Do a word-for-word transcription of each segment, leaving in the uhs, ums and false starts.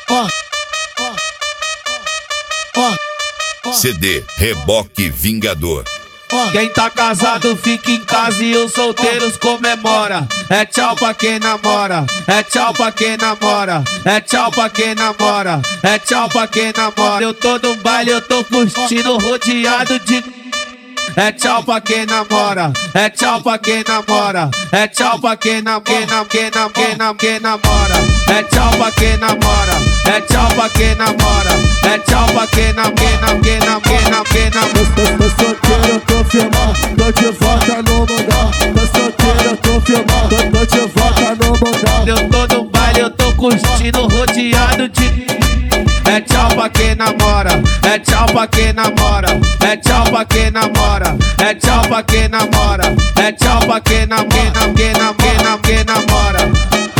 C D Reboque Vingador. Quem tá casado fica em casa e os solteiros comemora. É tchau pra quem namora, é tchau pra quem namora, é tchau pra quem namora, é tchau pra quem namora. Eu tô no baile, eu tô curtindo rodeado de... É tchau pra quem namora, é tchau pra quem namora, é tchau pra quem nam, quem nam, quem nam, quem nam, quem namora. É tchau pra quem namora, é tchau pra quem namora, é tchau pra quem nam, quem nam, quem nam, quem nam, quem nam. Tô solteiro, eu tô firmão, tô de volta no mundão. Tô solteiro, eu tô firmão, tô, tô de volta no mundão. Eu tô no baile, eu tô curtindo rodeado de... É tchau pra quem namora, é tchau pra quem namora, é tchau pra quem namora, é tchau pra quem namora, é tchau pra quem nam, quem nam, quem nam, quem nam, quem namora.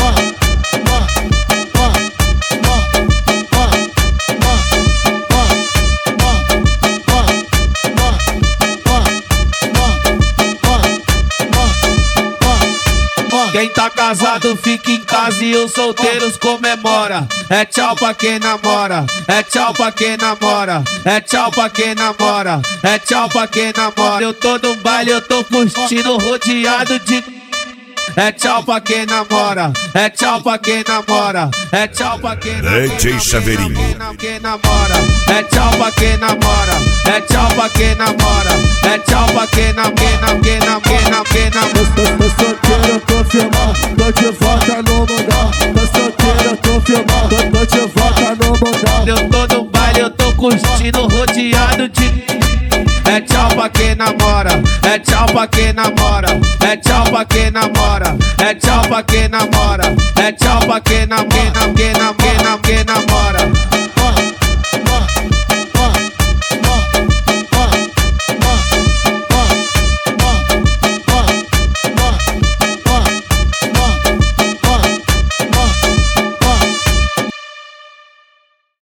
Quem tá casado fica em casa e os solteiros comemora. É tchau pra quem namora, é tchau pra quem namora, é tchau pra quem namora, é tchau pra quem namora. Eu tô no baile, eu tô curtindo rodeado de... É tchau pra quem namora, é tchau pra quem namora, é tchau pra quem namora. D J Chaveirinho. Quem namora, é tchau pra quem namora, é tchau pra quem namora, é tchau pra quem nam, quem nam, quem nam, quem nam, quem nam. Tô solteiro, eu tô firmão, tô de volta no mundão. Tô solteiro, eu tô firmão, tô, tô de volta no mundão. Eu tô no baile, eu tô curtindo rodeado de... É tchau pra quem namora, é tchau pra quem namora, é tchau pra quem namora, é tchau pra quem namora, é tchau pra quem nam, quem nam, quem nam.